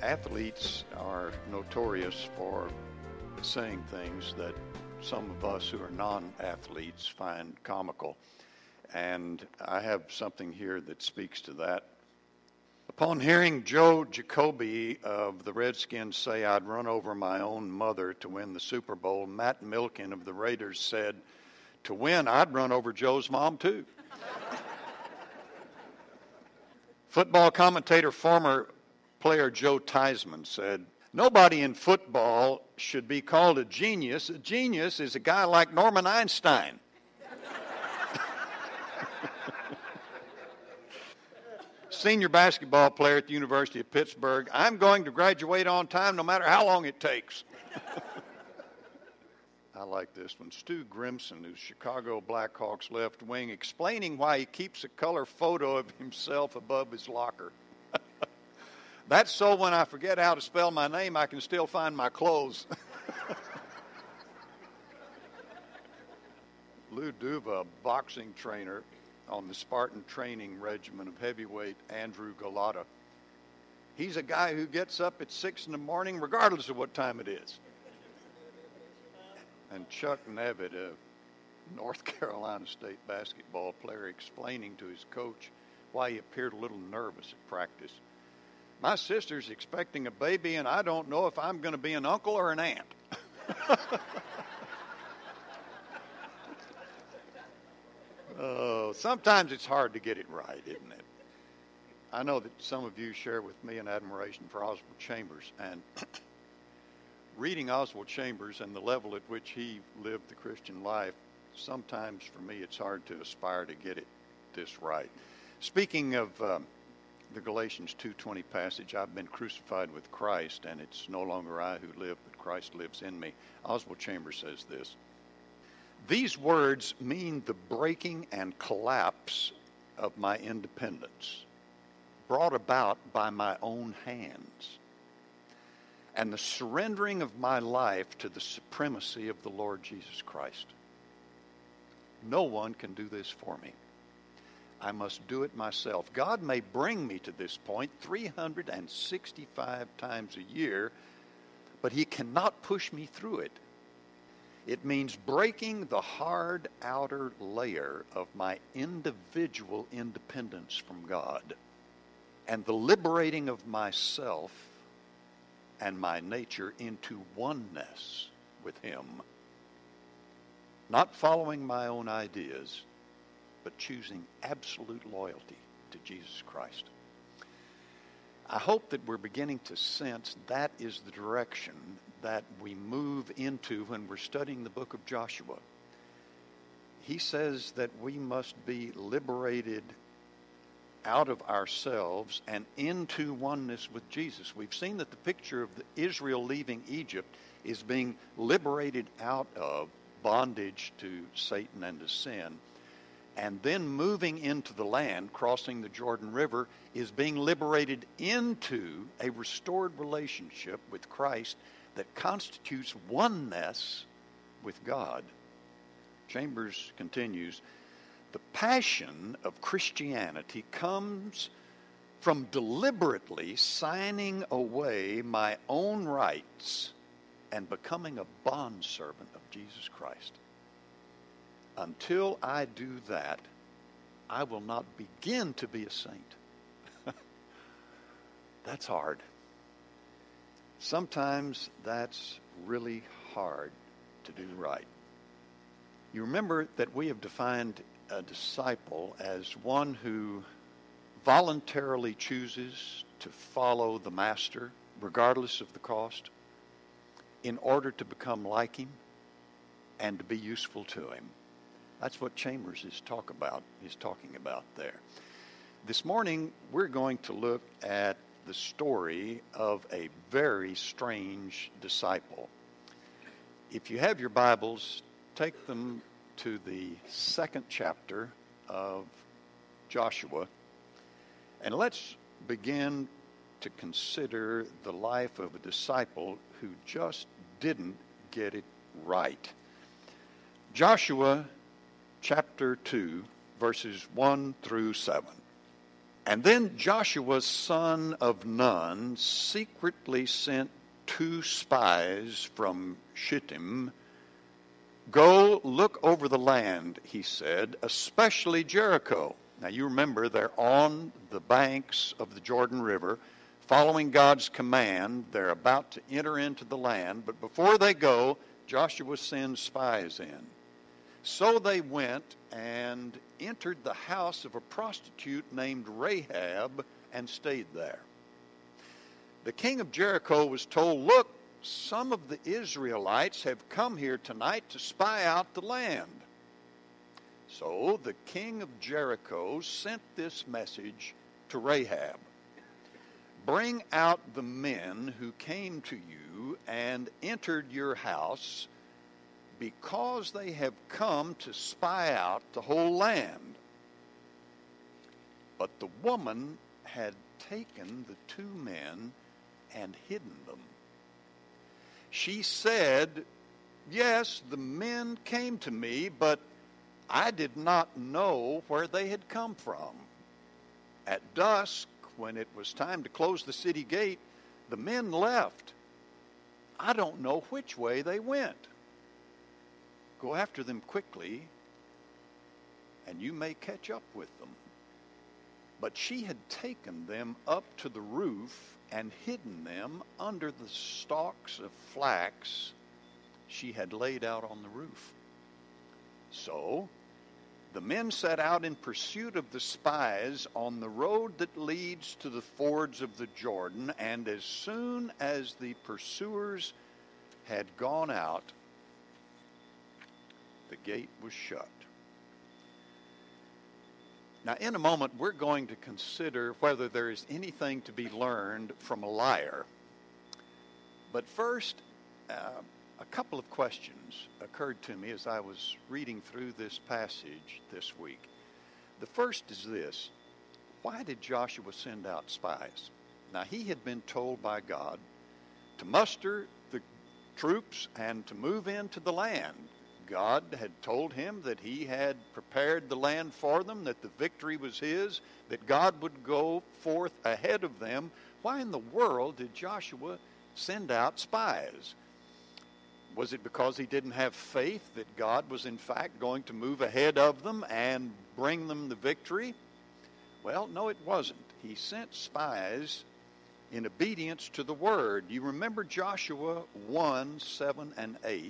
Athletes are notorious for saying things that some of us who are non-athletes find comical. And I have something here that speaks to that. Upon hearing Joe Jacoby of the Redskins say I'd run over my own mother to win the Super Bowl, Matt Milken of the Raiders said, to win, I'd run over Joe's mom too. Football commentator, former player Joe Theismann said, nobody in football should be called a genius. A genius is a guy like Norman Einstein. Senior basketball player at the University of Pittsburgh, I'm going to graduate on time no matter how long it takes. I like this one. Stu Grimson, who's Chicago Blackhawks left wing, explaining why he keeps a color photo of himself above his locker. That's so when I forget how to spell my name, I can still find my clothes. Lou Duva, a boxing trainer on the Spartan training regimen of heavyweight Andrew Golota. He's a guy who gets up at 6 in the morning regardless of what time it is. And Chuck Nevitt, a North Carolina State basketball player, explaining to his coach why he appeared a little nervous at practice. My sister's expecting a baby, and I don't know if I'm going to be an uncle or an aunt. Oh, sometimes it's hard to get it right, isn't it? I know that some of you share with me an admiration for Oswald Chambers, and reading Oswald Chambers and the level at which he lived the Christian life, sometimes for me it's hard to aspire to get it this right. Speaking of the Galatians 2:20 passage, I've been crucified with Christ, and it's no longer I who live, but Christ lives in me. Oswald Chambers says this: these words mean the breaking and collapse of my independence, brought about by my own hands, and the surrendering of my life to the supremacy of the Lord Jesus Christ. No one can do this for me. I must do it myself. God may bring me to this point 365 times a year, but he cannot push me through it. It means breaking the hard outer layer of my individual independence from God and the liberating of myself and my nature into oneness with him. Not following my own ideas, but choosing absolute loyalty to Jesus Christ. I hope that we're beginning to sense that is the direction that we move into when we're studying the book of Joshua. He says that we must be liberated out of ourselves and into oneness with Jesus. We've seen that the picture of Israel leaving Egypt is being liberated out of bondage to Satan and to sin. And then moving into the land, crossing the Jordan River, is being liberated into a restored relationship with Christ that constitutes oneness with God. Chambers continues, the passion of Christianity comes from deliberately signing away my own rights and becoming a bondservant of Jesus Christ. Until I do that, I will not begin to be a saint. That's hard. Sometimes that's really hard to do right. You remember that we have defined a disciple as one who voluntarily chooses to follow the master, regardless of the cost, in order to become like him and to be useful to him. That's what Chambers is talking about there. This morning, we're going to look at the story of a very strange disciple. If you have your Bibles, take them to the 2nd chapter of Joshua, and let's begin to consider the life of a disciple who just didn't get it right. Joshua chapter 2, verses 1 through 7. And then Joshua, son of Nun, secretly sent 2 spies from Shittim. Go look over the land, he said, especially Jericho. Now you remember they're on the banks of the Jordan River, following God's command. They're about to enter into the land, but before they go, Joshua sends spies in. So they went and entered the house of a prostitute named Rahab and stayed there. The king of Jericho was told, look, some of the Israelites have come here tonight to spy out the land. So the king of Jericho sent this message to Rahab. Bring out the men who came to you and entered your house, because they have come to spy out the whole land. But the woman had taken the 2 men and hidden them. She said, yes, the men came to me, but I did not know where they had come from. At dusk, when it was time to close the city gate, the men left. I don't know which way they went. Go after them quickly, and you may catch up with them. But she had taken them up to the roof and hidden them under the stalks of flax she had laid out on the roof. So the men set out in pursuit of the spies on the road that leads to the fords of the Jordan, and as soon as the pursuers had gone out, the gate was shut. Now, in a moment, we're going to consider whether there is anything to be learned from a liar. But first, a couple of questions occurred to me as I was reading through this passage this week. The first is this: why did Joshua send out spies? Now, he had been told by God to muster the troops and to move into the land. God had told him that he had prepared the land for them, that the victory was his, that God would go forth ahead of them. Why in the world did Joshua send out spies? Was it because he didn't have faith that God was in fact going to move ahead of them and bring them the victory? Well, no, it wasn't. He sent spies in obedience to the word. You remember Joshua 1, 7, and 8.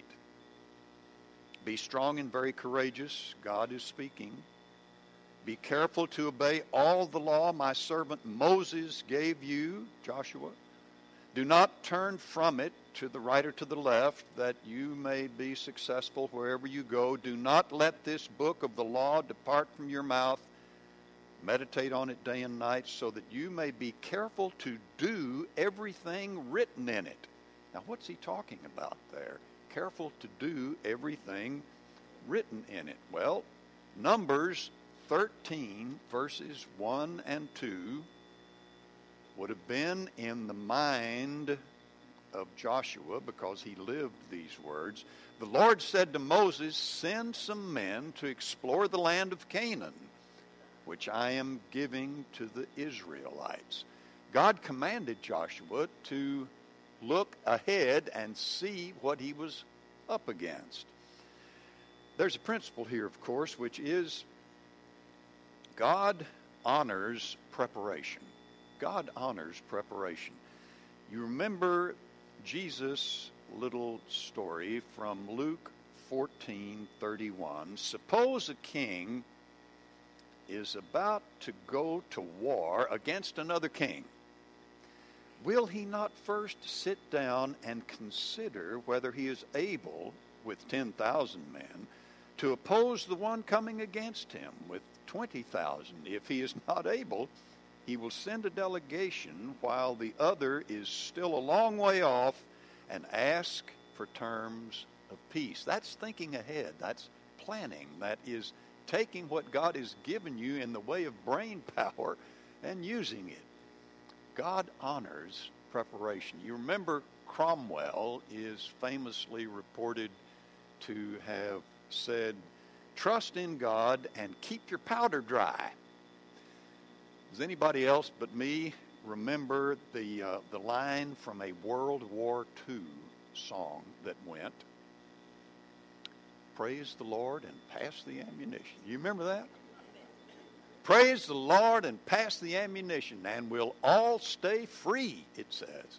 Be strong and very courageous. God is speaking. Be careful to obey all the law my servant Moses gave you, Joshua. Do not turn from it to the right or to the left, that you may be successful wherever you go. Do not let this book of the law depart from your mouth. Meditate on it day and night, so that you may be careful to do everything written in it. Now, what's he talking about there? Careful to do everything written in it. Well, Numbers 13, verses 1 and 2 would have been in the mind of Joshua, because he lived these words. The Lord said to Moses, send some men to explore the land of Canaan, which I am giving to the Israelites. God commanded Joshua to look ahead and see what he was up against. There's a principle here, of course, which is God honors preparation. God honors preparation. You remember Jesus' little story from Luke 14:31. Suppose a king is about to go to war against another king. Will he not first sit down and consider whether he is able, with 10,000 men, to oppose the one coming against him with 20,000? If he is not able, he will send a delegation while the other is still a long way off and ask for terms of peace. That's thinking ahead. That's planning. That is taking what God has given you in the way of brain power and using it. God honors preparation. You remember Cromwell is famously reported to have said, trust in God and keep your powder dry. Does anybody else but me remember the line from a World War II song that went, "Praise the Lord and pass the ammunition"? You remember that? Praise the Lord and pass the ammunition, and we'll all stay free, it says.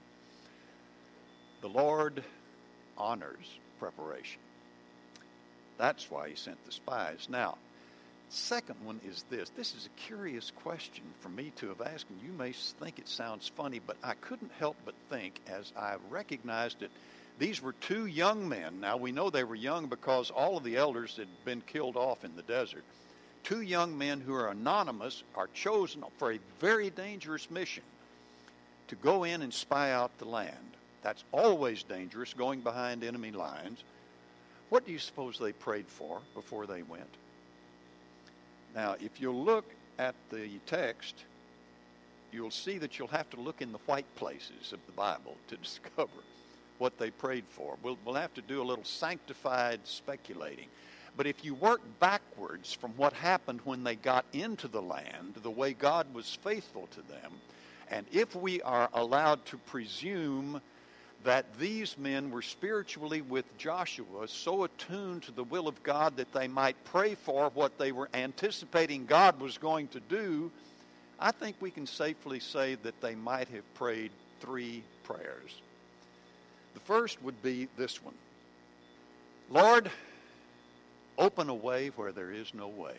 The Lord honors preparation. That's why he sent the spies. Now, second one is this. This is a curious question for me to have asked, and you may think it sounds funny, but I couldn't help but think as I recognized it, these were two young men. Now, we know they were young because all of the elders had been killed off in the desert. Two young men who are anonymous are chosen for a very dangerous mission to go in and spy out the land. That's always dangerous, going behind enemy lines. What do you suppose they prayed for before they went? Now, if you'll look at the text, you'll see that you'll have to look in the white places of the Bible to discover what they prayed for. We'll have to do a little sanctified speculating. But if you work backwards from what happened when they got into the land, the way God was faithful to them, and if we are allowed to presume that these men were spiritually with Joshua, so attuned to the will of God that they might pray for what they were anticipating God was going to do, I think we can safely say that they might have prayed three prayers. The first would be this one: Lord, open a way where there is no way.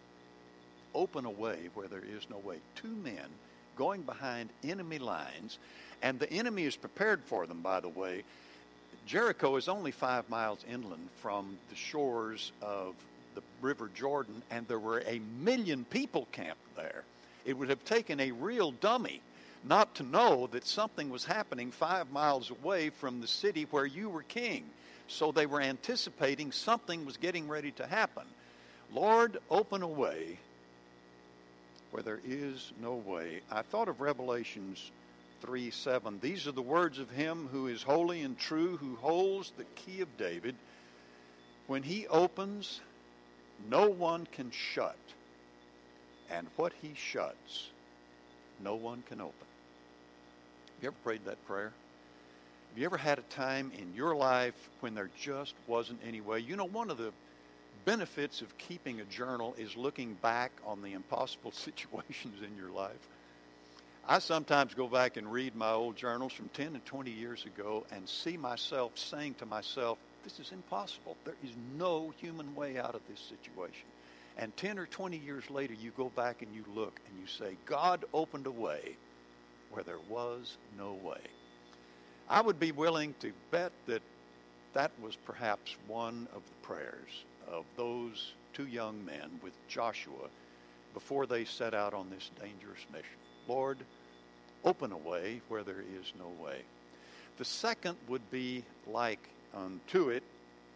Open a way where there is no way. Two men going behind enemy lines, and the enemy is prepared for them, by the way. Jericho is only 5 miles inland from the shores of the River Jordan, and there were 1 million people camped there. It would have taken a real dummy not to know that something was happening 5 miles away from the city where you were king. So they were anticipating something was getting ready to happen. Lord, open a way where there is no way. I thought of Revelations 3:7. These are the words of him who is holy and true, who holds the key of David. When he opens, no one can shut. And what he shuts, no one can open. Have you ever prayed that prayer? Have you ever had a time in your life when there just wasn't any way? You know, one of the benefits of keeping a journal is looking back on the impossible situations in your life. I sometimes go back and read my old journals from 10 and 20 years ago and see myself saying to myself, this is impossible. There is no human way out of this situation. And 10 or 20 years later, you go back and you look and you say, God opened a way where there was no way. I would be willing to bet that that was perhaps one of the prayers of those two young men with Joshua before they set out on this dangerous mission. Lord, open a way where there is no way. The second would be like unto it,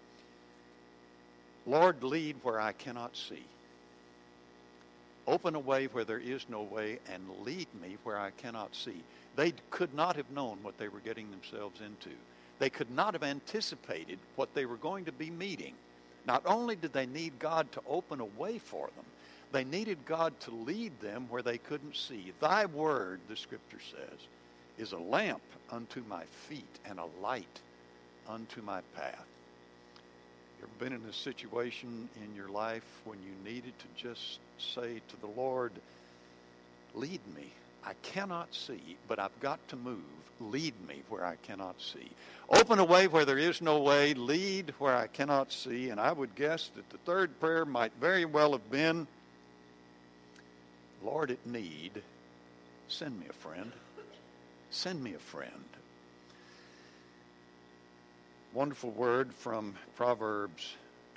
Lord, lead where I cannot see. Open a way where there is no way and lead me where I cannot see. They could not have known what they were getting themselves into. They could not have anticipated what they were going to be meeting. Not only did they need God to open a way for them, they needed God to lead them where they couldn't see. Thy word, the scripture says, is a lamp unto my feet and a light unto my path. You ever been in a situation in your life when you needed to just say to the Lord, lead me. I cannot see, but I've got to move. Lead me where I cannot see. Open a way where there is no way. Lead where I cannot see. And I would guess that the third prayer might very well have been, Lord, at need, send me a friend. Send me a friend. Wonderful word from Proverbs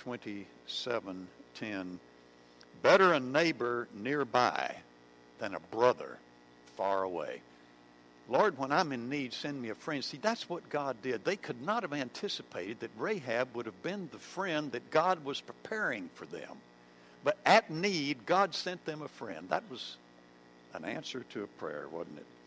27:10. Better a neighbor nearby than a brother far away. Lord, when I'm in need, send me a friend. See, that's what God did. They could not have anticipated that Rahab would have been the friend that God was preparing for them. But at need, God sent them a friend. That was an answer to a prayer, wasn't it?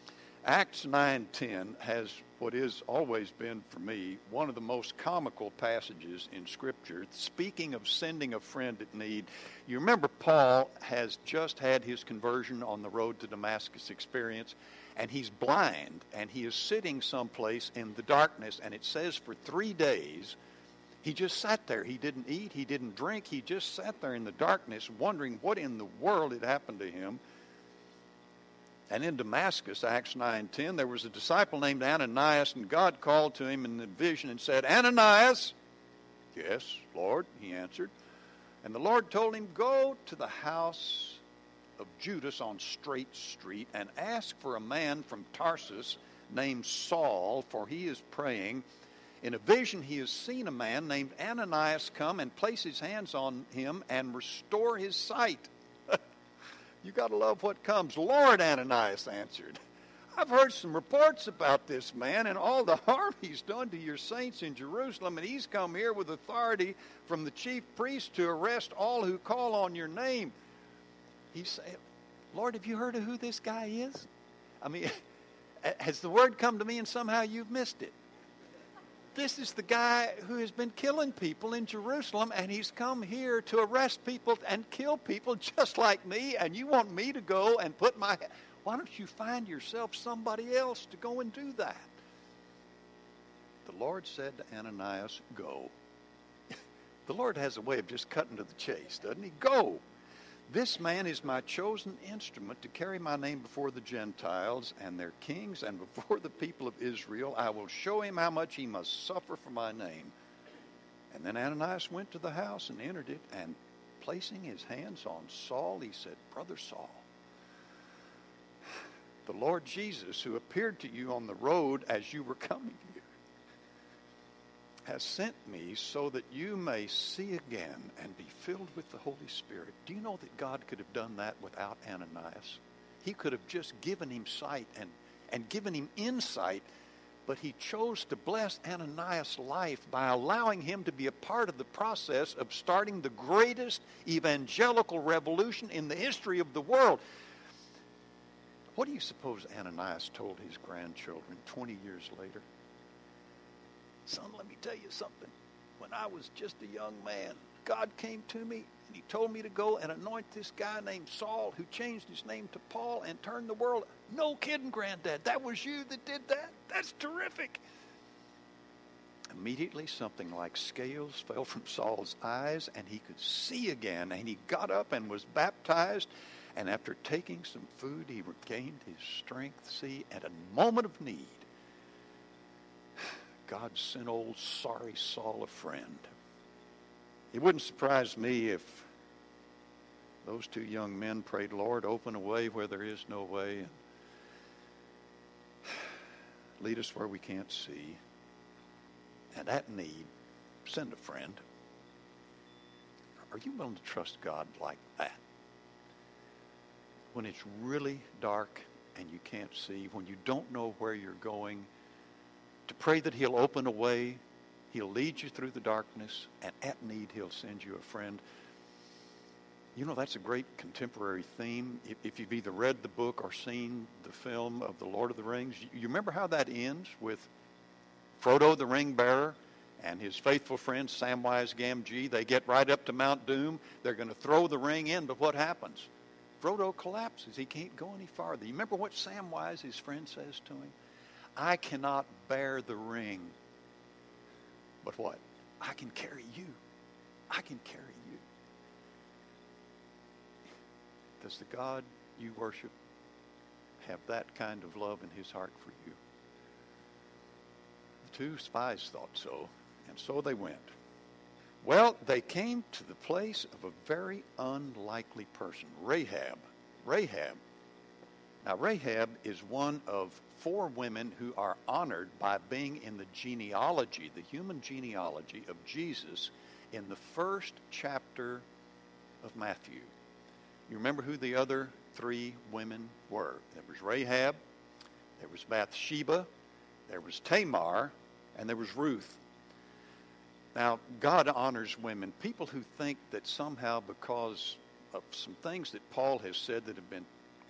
Acts 9:10 has what has always been for me one of the most comical passages in Scripture. Speaking of sending a friend at need, you remember Paul has just had his conversion on the road to Damascus experience, and he's blind, and he is sitting someplace in the darkness, and it says for 3 days he just sat there. He didn't eat, he didn't drink, he just sat there in the darkness wondering what in the world had happened to him. And in Damascus, Acts 9:10, there was a disciple named Ananias, and God called to him in the vision and said, "Ananias." "Yes, Lord," he answered. And the Lord told him, "Go to the house of Judas on Straight Street and ask for a man from Tarsus named Saul, for he is praying. In a vision he has seen a man named Ananias come and place his hands on him and restore his sight." You got to love what comes. "Lord," Ananias answered, "I've heard some reports about this man and all the harm he's done to your saints in Jerusalem, and he's come here with authority from the chief priest to arrest all who call on your name." He said, "Lord, have you heard of who this guy is? I mean, has the word come to me and somehow you've missed it? This is the guy who has been killing people in Jerusalem, and he's come here to arrest people and kill people just like me, and you want me to go and put my... Why don't you find yourself somebody else to go and do that?" The Lord said to Ananias, "Go." The Lord has a way of just cutting to the chase, doesn't he? "Go. This man is my chosen instrument to carry my name before the Gentiles and their kings and before the people of Israel. I will show him how much he must suffer for my name." And then Ananias went to the house and entered it, and placing his hands on Saul, he said, "Brother Saul, the Lord Jesus, who appeared to you on the road as you were coming here, has sent me so that you may see again and be filled with the Holy Spirit." Do you know that God could have done that without Ananias? He could have just given him sight and given him insight, but he chose to bless Ananias' life by allowing him to be a part of the process of starting the greatest evangelical revolution in the history of the world. What do you suppose Ananias told his grandchildren 20 years later? "Son, let me tell you something. When I was just a young man, God came to me and he told me to go and anoint this guy named Saul, who changed his name to Paul and turned the world." "No kidding, Granddad. That was you that did that? That's terrific." Immediately something like scales fell from Saul's eyes, and he could see again, and he got up and was baptized. And after taking some food, he regained his strength. See, at a moment of need, God sent old sorry Saul a friend. It wouldn't surprise me if those two young men prayed, "Lord, open a way where there is no way, and lead us where we can't see. And at need, send a friend." Are you willing to trust God like that? When it's really dark and you can't see, when you don't know where you're going, to pray that he'll open a way, he'll lead you through the darkness, and at need he'll send you a friend. You know, that's a great contemporary theme. If you've either read the book or seen the film of The Lord of the Rings, you remember how that ends with Frodo the ring bearer and his faithful friend Samwise Gamgee. They get right up to Mount Doom. They're going to throw the ring in, but what happens? Frodo collapses. He can't go any farther. You remember what Samwise, his friend, says to him? "I cannot bear the ring, but what? I can carry you. I can carry you." Does the God you worship have that kind of love in his heart for you? The two spies thought so, and so they went. Well, they came to the place of a very unlikely person, Rahab. Rahab. Now, Rahab is one of 4 women who are honored by being in the genealogy, the human genealogy of Jesus in the first chapter of Matthew. You remember who the other 3 women were? There was Rahab, there was Bathsheba, there was Tamar, and there was Ruth. Now, God honors women. People who think that somehow because of some things that Paul has said that have been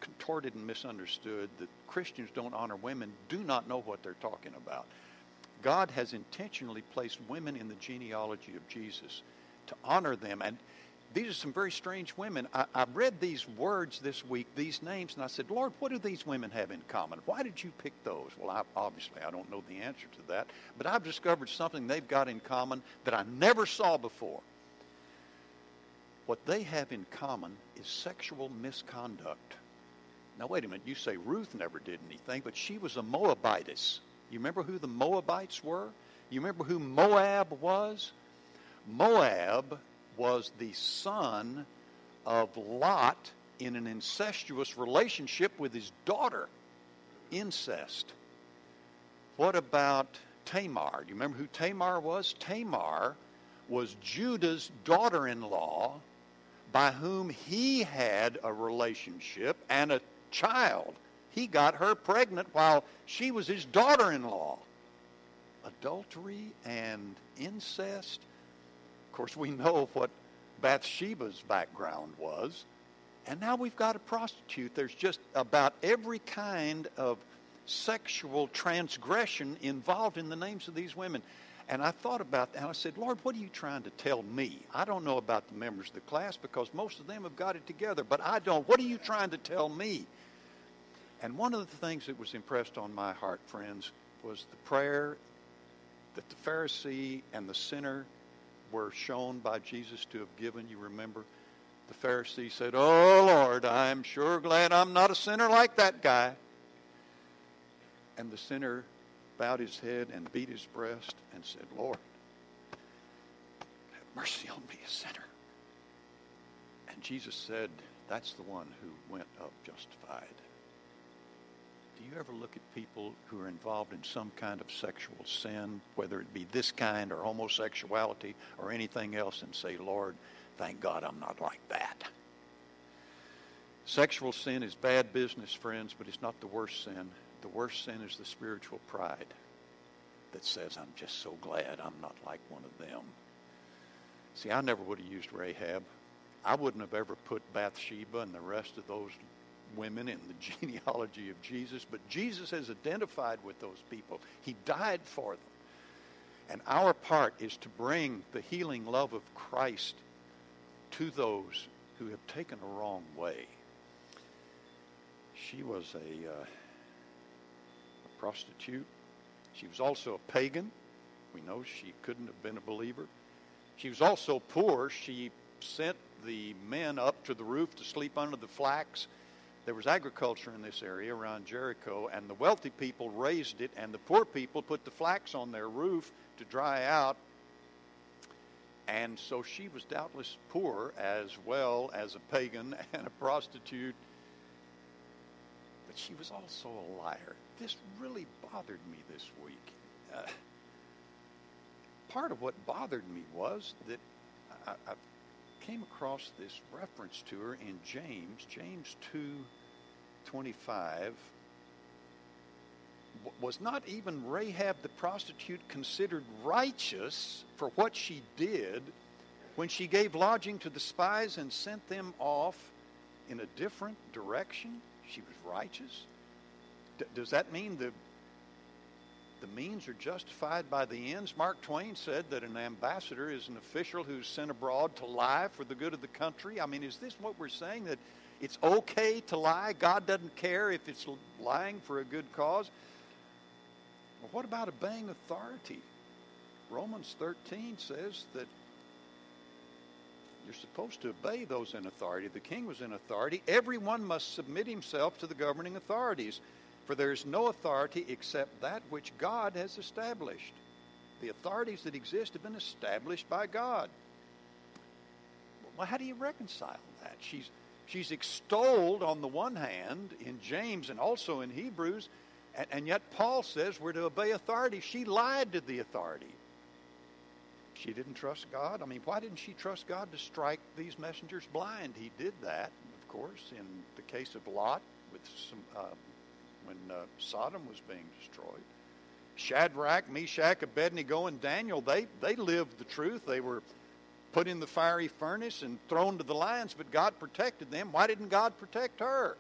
contorted and misunderstood that Christians don't honor women do not know what they're talking about. God has intentionally placed women in the genealogy of Jesus to honor them. And these are some very strange women. I read these words this week, these names, and I said, Lord, what do these women have in common? Why did you pick those? Well, obviously, I don't know the answer to that, but I've discovered something they've got in common that I never saw before. What they have in common is sexual misconduct. Now, wait a minute. You say Ruth never did anything, but she was a Moabitess. You remember who the Moabites were? You remember who Moab was? Moab was the son of Lot in an incestuous relationship with his daughter. Incest. What about Tamar? Do you remember who Tamar was? Tamar was Judah's daughter-in-law by whom he had a relationship and a child. He got her pregnant while she was his daughter-in-law. Adultery and incest. Of course, we know what Bathsheba's background was. And now we've got a prostitute. There's just about every kind of sexual transgression involved in the names of these women. And I thought about that, and I said, Lord, what are you trying to tell me? I don't know about the members of the class because most of them have got it together, but I don't. What are you trying to tell me? And one of the things that was impressed on my heart, friends, was the prayer that the Pharisee and the sinner were shown by Jesus to have given. You remember? The Pharisee said, oh, Lord, I'm sure glad I'm not a sinner like that guy. And the sinner bowed his head and beat his breast and said, Lord, have mercy on me, a sinner. And Jesus said, that's the one who went up justified. Do you ever look at people who are involved in some kind of sexual sin, whether it be this kind or homosexuality or anything else, and say, Lord, thank God I'm not like that? Sexual sin is bad business, friends, but it's not the worst sin. The worst sin is the spiritual pride that says, I'm just so glad I'm not like one of them. See, I never would have used Rahab. I wouldn't have ever put Bathsheba and the rest of those women in the genealogy of Jesus, but Jesus has identified with those people. He died for them. And our part is to bring the healing love of Christ to those who have taken a wrong way. She was a prostitute. She was also a pagan. We know she couldn't have been a believer. She was also poor. She sent the men up to the roof to sleep under the flax. There was agriculture in this area around Jericho, and the wealthy people raised it, and the poor people put the flax on their roof to dry out. And so she was doubtless poor as well as a pagan and a prostitute. But she was also a liar. This really bothered me this week. Part of what bothered me was that I came across this reference to her in James 2:25. Was not even Rahab the prostitute considered righteous for what she did when she gave lodging to the spies and sent them off in a different direction? She was righteous? Does that mean the means are justified by the ends? Mark Twain said that an ambassador is an official who's sent abroad to lie for the good of the country. I mean, is this what we're saying, that it's okay to lie? God doesn't care if it's lying for a good cause? Well, what about obeying authority? Romans 13 says that you're supposed to obey those in authority. The king was in authority. Everyone must submit himself to the governing authorities, for there is no authority except that which God has established. The authorities that exist have been established by God. Well, how do you reconcile that? She's extolled on the one hand in James and also in Hebrews, and yet Paul says we're to obey authority. She lied to the authority. She didn't trust God. I mean, why didn't she trust God to strike these messengers blind? He did that, of course, in the case of Lot with when Sodom was being destroyed. Shadrach, Meshach, Abednego, and Daniel, they lived the truth. They were put in the fiery furnace and thrown to the lions, but God protected them. Why didn't God protect her?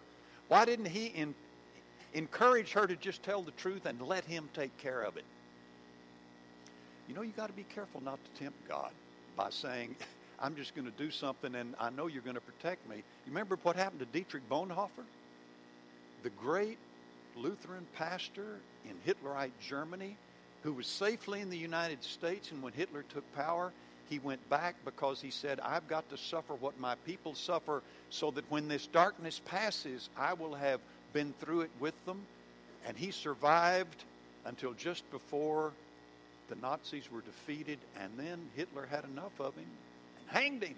Why didn't he encourage her to just tell the truth and let him take care of it? You know, you got to be careful not to tempt God by saying, I'm just going to do something and I know you're going to protect me. You remember what happened to Dietrich Bonhoeffer? The great Lutheran pastor in Hitlerite Germany who was safely in the United States, and when Hitler took power, he went back because he said, I've got to suffer what my people suffer so that when this darkness passes, I will have been through it with them. And he survived until just before the Nazis were defeated, and then Hitler had enough of him and hanged him.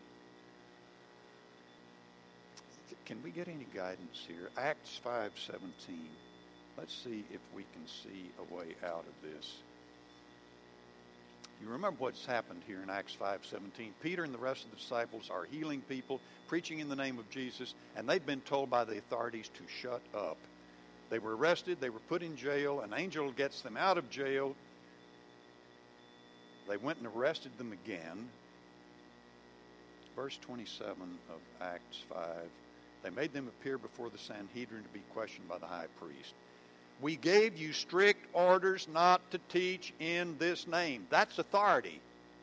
Can we get any guidance here? Acts 5:17. Let's see if we can see a way out of this. You remember what's happened here in Acts 5:17. Peter and the rest of the disciples are healing people, preaching in the name of Jesus, and they've been told by the authorities to shut up. They were arrested. They were put in jail. An angel gets them out of jail. They went and arrested them again. Verse 27 of Acts 5. They made them appear before the Sanhedrin to be questioned by the high priest. We gave you strict orders not to teach in this name. That's authority.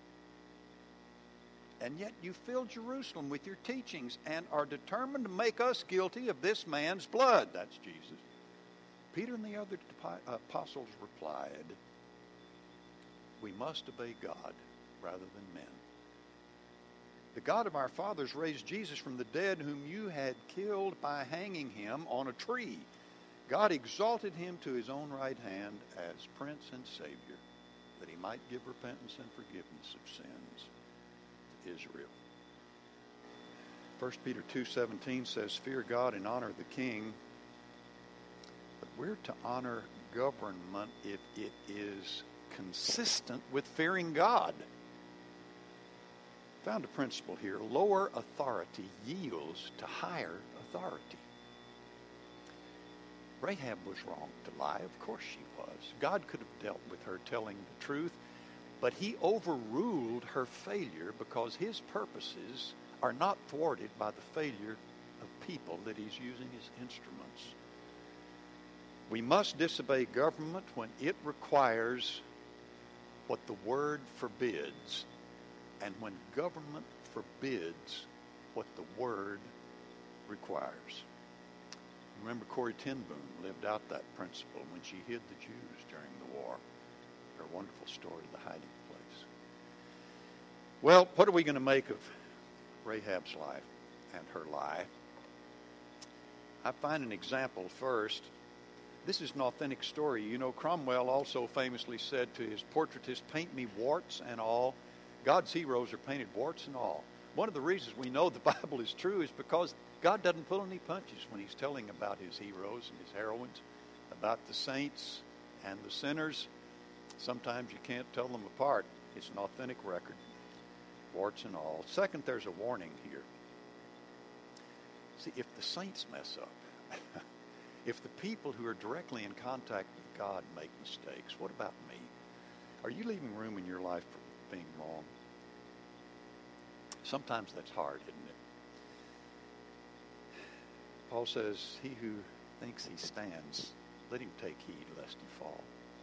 And yet you fill Jerusalem with your teachings and are determined to make us guilty of this man's blood. That's Jesus. Peter and the other apostles replied, we must obey God rather than men. The God of our fathers raised Jesus from the dead, whom you had killed by hanging him on a tree. God exalted him to his own right hand as Prince and Savior, that he might give repentance and forgiveness of sins to Israel. 1 Peter 2:17 says, fear God and honor the king. But we're to honor government if it is consistent with fearing God. Found a principle here. Lower authority yields to higher authority. Rahab was wrong to lie. Of course she was. God could have dealt with her telling the truth, but he overruled her failure because his purposes are not thwarted by the failure of people that he's using as instruments. We must disobey government when it requires what the word forbids, and when government forbids what the word requires. Remember, Corrie ten Boom lived out that principle when she hid the Jews during the war. Her wonderful story, The Hiding Place. Well, what are we going to make of Rahab's life and her lie? I find an example first. This is an authentic story. You know, Cromwell also famously said to his portraitist, paint me warts and all. God's heroes are painted warts and all. One of the reasons we know the Bible is true is because God doesn't pull any punches when he's telling about his heroes and his heroines, about the saints and the sinners. Sometimes you can't tell them apart. It's an authentic record, warts and all. Second, there's a warning here. See, if the saints mess up, if the people who are directly in contact with God make mistakes, what about me? Are you leaving room in your life for being wrong? Sometimes that's hard, isn't it? Paul says, he who thinks he stands, let him take heed lest he fall.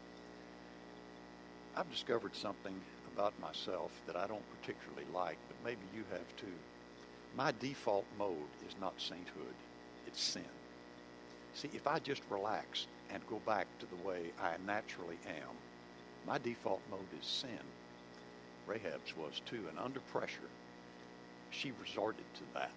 I've discovered something about myself that I don't particularly like, but maybe you have too. My default mode is not sainthood, it's sin. See, if I just relax and go back to the way I naturally am, my default mode is sin. Rahab's was too, and under pressure, she resorted to that.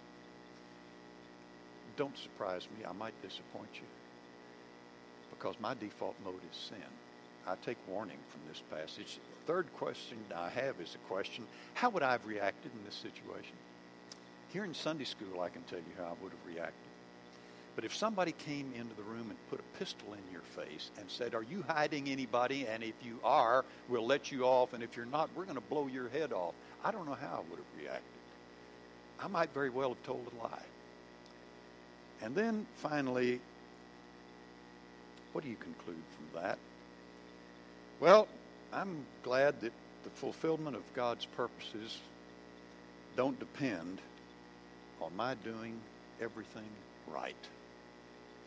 Don't surprise me. I might disappoint you because my default mode is sin. I take warning from this passage. The third question I have is a question, how would I have reacted in this situation? Here in Sunday school, I can tell you how I would have reacted. But if somebody came into the room and put a pistol in your face and said, are you hiding anybody? And if you are, we'll let you off. And if you're not, we're going to blow your head off. I don't know how I would have reacted. I might very well have told a lie. And then finally, what do you conclude from that? Well, I'm glad that the fulfillment of God's purposes don't depend on my doing everything right.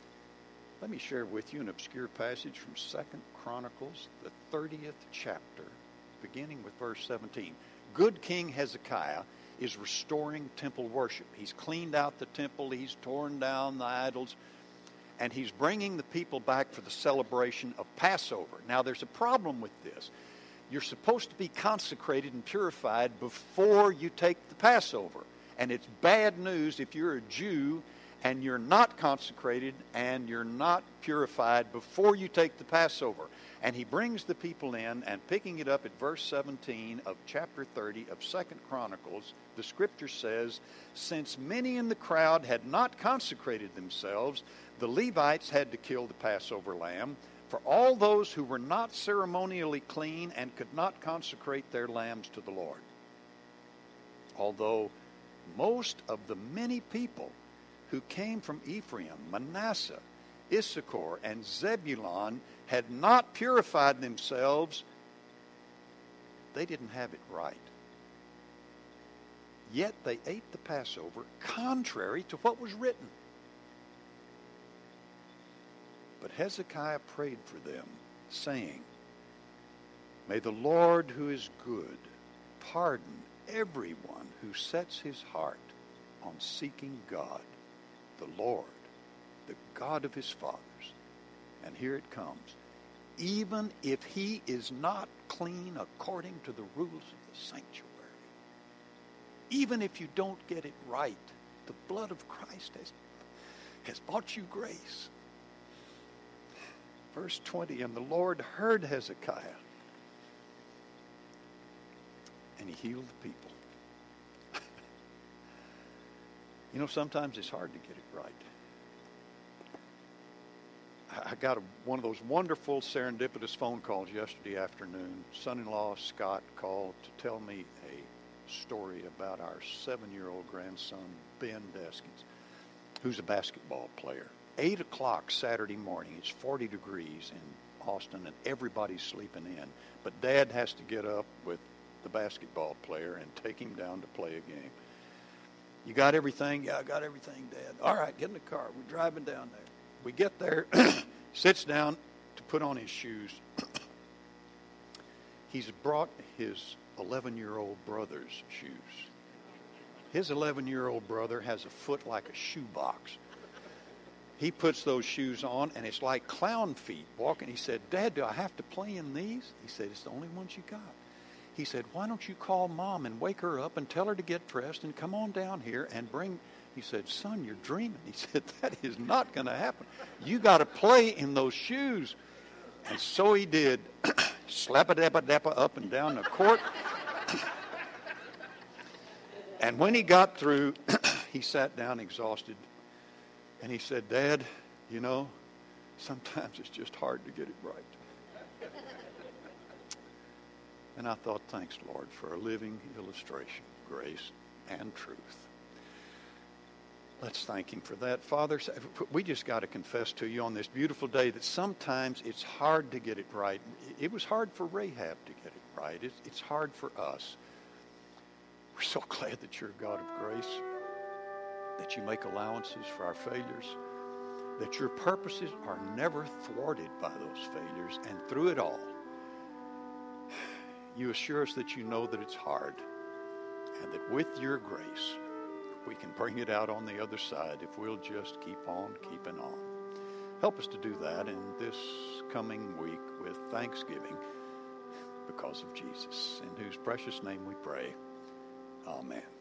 Let me share with you an obscure passage from 2 Chronicles, the 30th chapter, beginning with verse 17. Good King Hezekiah is restoring temple worship. He's cleaned out the temple, he's torn down the idols, and he's bringing the people back for the celebration of Passover. Now, there's a problem with this. You're supposed to be consecrated and purified before you take the Passover. And it's bad news if you're a Jew and you're not consecrated and you're not purified before you take the Passover. And he brings the people in, and picking it up at verse 17 of chapter 30 of 2 Chronicles, the scripture says, since many in the crowd had not consecrated themselves, the Levites had to kill the Passover lamb for all those who were not ceremonially clean and could not consecrate their lambs to the Lord. Although most of the many people who came from Ephraim, Manasseh, Issachar, and Zebulun had not purified themselves, they didn't have it right. Yet they ate the Passover contrary to what was written. But Hezekiah prayed for them, saying, may the Lord who is good pardon everyone who sets his heart on seeking God, the Lord, the God of his fathers. And here it comes. Even if he is not clean according to the rules of the sanctuary, even if you don't get it right, the blood of Christ has bought you grace. Verse 20, and the Lord heard Hezekiah, and he healed the people. You know, sometimes it's hard to get it right. I got one of those wonderful serendipitous phone calls yesterday afternoon. Son-in-law Scott called to tell me a story about our 7-year-old grandson, Ben Deskins, who's a basketball player. 8 o'clock Saturday morning, it's 40 degrees in Austin, and everybody's sleeping in. But Dad has to get up with the basketball player and take him down to play a game. You got everything? Yeah, I got everything, Dad. All right, get in the car. We're driving down there. We get there, sits down to put on his shoes. He's brought his 11-year-old brother's shoes. His 11-year-old brother has a foot like a shoebox. He puts those shoes on, and it's like clown feet walking. He said, Dad, do I have to play in these? He said, it's the only ones you got. He said, why don't you call Mom and wake her up and tell her to get dressed and come on down here and bring... He said, son, you're dreaming. He said, that is not going to happen. You got to play in those shoes. And so he did. Slap-a-dappa-dappa up and down the court. And when he got through, he sat down exhausted. And he said, Dad, you know, sometimes it's just hard to get it right. And I thought, thanks, Lord, for a living illustration of grace and truth. Let's thank him for that. Father, we just got to confess to you on this beautiful day that sometimes it's hard to get it right. It was hard for Rahab to get it right. It's hard for us. We're so glad that you're a God of grace, that you make allowances for our failures, that your purposes are never thwarted by those failures, and through it all, you assure us that you know that it's hard, and that with your grace, we can bring it out on the other side if we'll just keep on keeping on. Help us to do that in this coming week with thanksgiving because of Jesus, in whose precious name we pray. Amen.